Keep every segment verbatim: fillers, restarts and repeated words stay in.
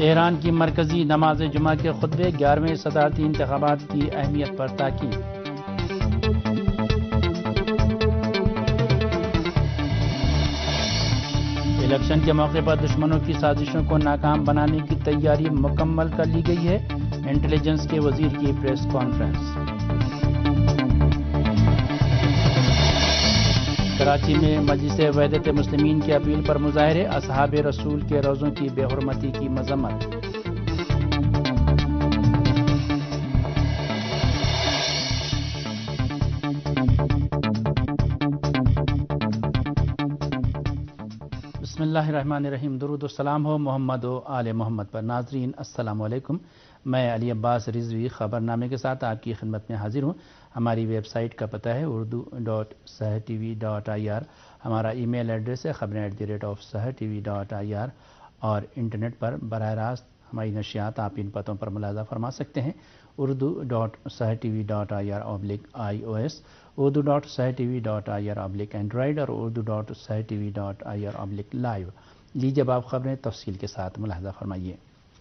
Tehran کی مرکزی نماز جمعہ کے خطبے، گیارہویں صدارتی انتخابات کی اہمیت پر تاکید۔ الیکشن کے موقع پر دشمنوں کی سازشوں کو ناکام بنانے کی تیاری مکمل کر لی گئی ہے، انٹیلیجنس کے وزیر کی پریس کانفرنس۔ کراچی میں مجلس وحدت مسلمین کی اپیل پر مظاہرے، اصحاب رسول کے روزوں کی بے حرمتی کی مذمت۔ بسم اللہ الرحمن الرحیم، درود و سلام ہو محمد و آل محمد پر۔ ناظرین السلام علیکم، میں علی عباس رضوی خبر نامے کے ساتھ آپ کی خدمت میں حاضر ہوں۔ ہماری ویب سائٹ کا پتہ ہے Urdu dot Sahar T V dot I R, ہمارا ای میل ایڈریس ہے خبریں at the rate of Sahar T V dot I R, اور انٹرنیٹ پر براہ راست ہماری نشریات آپ ان پتوں پر ملاحظہ فرما سکتے ہیں: Urdu dot Sahar T V dot I R آبلک I O S, Urdu dot Sahar T V dot I R آبلک اینڈرائڈ، اور Urdu dot Sahar T V dot I R آبلک لائیو۔ لیجیے اب آپ خبریں تفصیل کے ساتھ ملاحظہ فرمائیے۔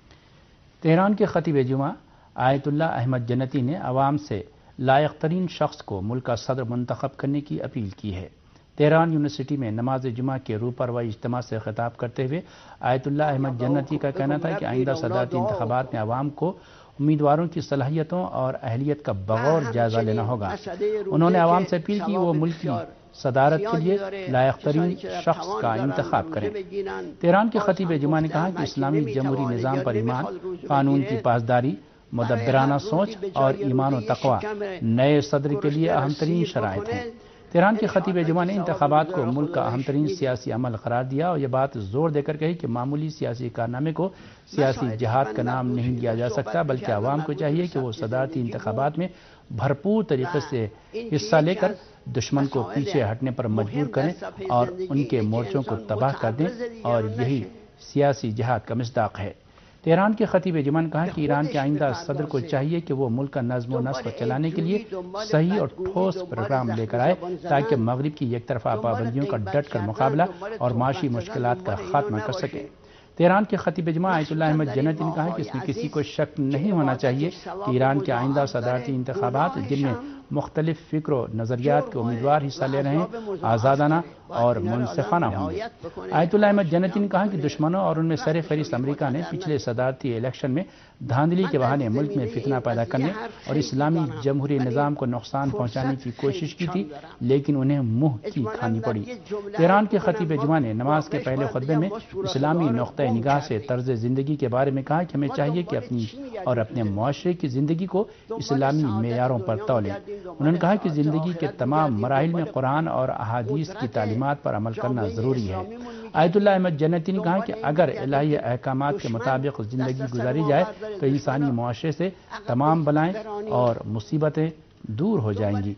تہران کے خطیب جمعہ آیت اللہ احمد جنتی نے عوام سے لائق ترین شخص کو ملک کا صدر منتخب کرنے کی اپیل کی ہے۔ تہران یونیورسٹی میں نماز جمعہ کے روپروائی اجتماع سے خطاب کرتے ہوئے آیت اللہ احمد جنتی کا کہنا تھا کہ آئندہ صدارتی انتخابات میں عوام کو امیدواروں کی صلاحیتوں اور اہلیت کا بغور جائزہ لینا ہوگا۔ انہوں نے عوام سے اپیل کی وہ ملک کی صدارت کے لیے لائق ترین شخص کا انتخاب کریں۔ تہران کے خطیب جمعہ نے کہا کہ اسلامی جمہوری نظام پر ایمان، قانون کی پاسداری، مدبرانہ سوچ اور ایمان و تقوی نئے صدر کے لیے اہم ترین شرائط ہیں۔ تہران کے خطیب جمعہ نے انتخابات کو ملک کا اہم ترین سیاسی عمل قرار دیا اور یہ بات زور دے کر کہی کہ معمولی سیاسی کارنامے کو سیاسی جہاد کا نام نہیں دیا جا سکتا، بلکہ عوام کو چاہیے کہ وہ صدارتی انتخابات میں بھرپور طریقے سے حصہ لے کر دشمن کو پیچھے ہٹنے پر مجبور کریں اور ان کے مورچوں کو تباہ کر دیں، اور یہی سیاسی جہاد کا مصداق ہے۔ تہران کے خطیب جمعہ نے کہا کہ ایران کے آئندہ صدر کو چاہیے کہ وہ ملک کا نظم و نسق چلانے کے لیے صحیح اور ٹھوس پروگرام لے کر آئے تاکہ مغرب کی یک طرفہ پابندیوں کا ڈٹ کر مقابلہ اور معاشی مشکلات کا خاتمہ کر سکے۔ تہران کے خطیب جمعہ آیت اللہ احمد جنتی نے کہا کہ اس میں کسی کو شک نہیں ہونا چاہیے کہ ایران کے آئندہ صدارتی انتخابات جن میں مختلف فکر و نظریات کے امیدوار حصہ لے رہے ہیں آزادانہ اور منصفانہ ہوں گے۔ آیت اللہ احمد جنتی نے کہا کہ دشمنوں اور ان میں سر فہرست امریکہ نے پچھلے صدارتی الیکشن میں دھاندلی کے بہانے ملک میں فتنہ پیدا کرنے اور اسلامی جمہوری نظام کو نقصان پہنچانے کی کوشش کی تھی، لیکن انہیں منہ کی کھانی پڑی۔ تہران کے خطیب جمعہ نے نماز کے پہلے خطبے میں اسلامی نقطۂ نگاہ سے طرز زندگی کے بارے میں کہا کہ ہمیں چاہیے کہ اپنی اور اپنے معاشرے کی زندگی کو اسلامی معیاروں پر تولیں۔ انہوں نے کہا کہ زندگی کے تمام مراحل میں قرآن اور احادیث کی تعلیمات پر عمل کرنا ضروری ہے۔ آیت اللہ احمد جنتی نے کہا کہ اگر الہی احکامات کے مطابق زندگی گزاری جائے تو انسانی معاشرے سے تمام بلائیں اور مصیبتیں دور ہو جائیں گی۔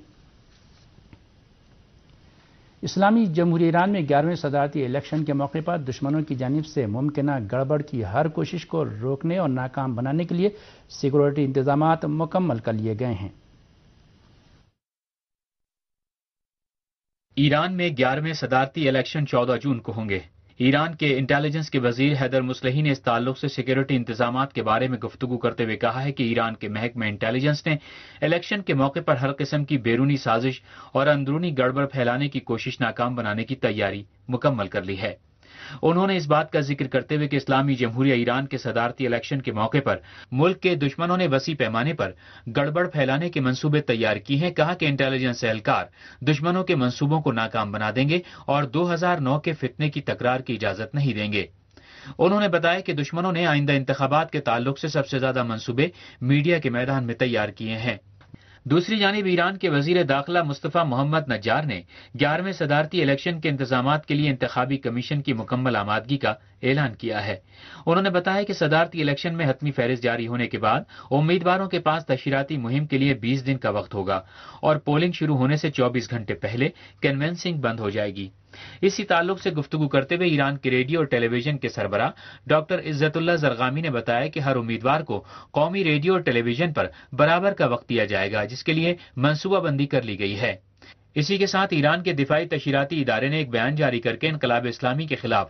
اسلامی جمہوریہ ایران میں گیارہویں صدارتی الیکشن کے موقع پر دشمنوں کی جانب سے ممکنہ گڑبڑ کی ہر کوشش کو روکنے اور ناکام بنانے کے لیے سیکورٹی انتظامات مکمل کر لیے گئے ہیں۔ ایران میں گیارہویں صدارتی الیکشن چودہ جون کو ہوں گے۔ ایران کے انٹیلیجنس کے وزیر حیدر مصلحی نے اس تعلق سے سیکورٹی انتظامات کے بارے میں گفتگو کرتے ہوئے کہا ہے کہ ایران کے محکمہ انٹیلیجنس نے الیکشن کے موقع پر ہر قسم کی بیرونی سازش اور اندرونی گڑبڑ پھیلانے کی کوشش ناکام بنانے کی تیاری مکمل کر لی ہے۔ انہوں نے اس بات کا ذکر کرتے ہوئے کہ اسلامی جمہوریہ ایران کے صدارتی الیکشن کے موقع پر ملک کے دشمنوں نے وسیع پیمانے پر گڑبڑ پھیلانے کے منصوبے تیار کی ہیں، کہا کہ انٹیلیجنس اہلکار دشمنوں کے منصوبوں کو ناکام بنا دیں گے اور دو ہزار نو کے فتنے کی تکرار کی اجازت نہیں دیں گے۔ انہوں نے بتایا کہ دشمنوں نے آئندہ انتخابات کے تعلق سے سب سے زیادہ منصوبے میڈیا کے میدان میں تیار کیے ہیں۔ دوسری جانب ایران کے وزیر داخلہ مصطفیٰ محمد نجار نے گیارہویں صدارتی الیکشن کے انتظامات کے لیے انتخابی کمیشن کی مکمل آمادگی کا اعلان کیا ہے۔ انہوں نے بتایا کہ صدارتی الیکشن میں حتمی فہرست جاری ہونے کے بعد امیدواروں کے پاس تشہیراتی مہم کے لیے بیس دن کا وقت ہوگا اور پولنگ شروع ہونے سے چوبیس گھنٹے پہلے کنوینسنگ بند ہو جائے گی۔ اسی تعلق سے گفتگو کرتے ہوئے ایران کے ریڈیو اور ٹیلی ویژن کے سربراہ ڈاکٹر عزت اللہ زرغامی نے بتایا کہ ہر امیدوار کو قومی ریڈیو اور ٹیلی ویژن پر برابر کا وقت دیا جائے گا، جس کے لیے منصوبہ بندی کر لی گئی ہے۔ اسی کے ساتھ ایران کے دفاعی تشہیراتی ادارے نے ایک بیان جاری کر کے انقلاب اسلامی کے خلاف